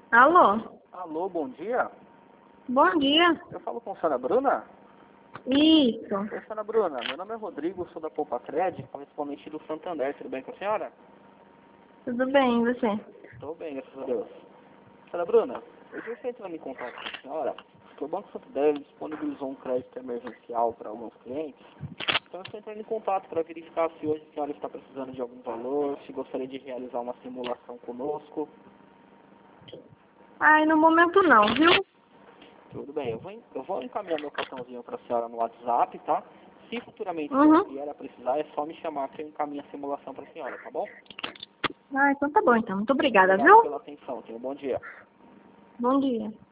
Alô? Alô, bom dia. Bom dia. Eu falo com a senhora Bruna? Isso. Oi, senhora Bruna. Meu nome é Rodrigo, sou da Poupa-Cred, correspondente do Santander. Tudo bem com a senhora? Tudo bem, e você? Estou bem, graças a Deus. Senhora Bruna, hoje eu estou entrando em contato com a senhora porque o Banco Santander disponibilizou um crédito emergencial para alguns clientes. Então eu estou entrando em contato para verificar se hoje a senhora está precisando de algum valor, se gostaria de realizar uma simulação conosco. Ai, no momento não, viu? Tudo bem, eu vou encaminhar meu cartãozinho para a senhora no WhatsApp, tá? Se futuramente Uhum. vier a precisar, é só me chamar que eu encaminho a simulação para a senhora, tá bom? Ah, então tá bom, então. Muito obrigada, Obrigado viu? pela atenção, tenha um bom dia. Bom dia.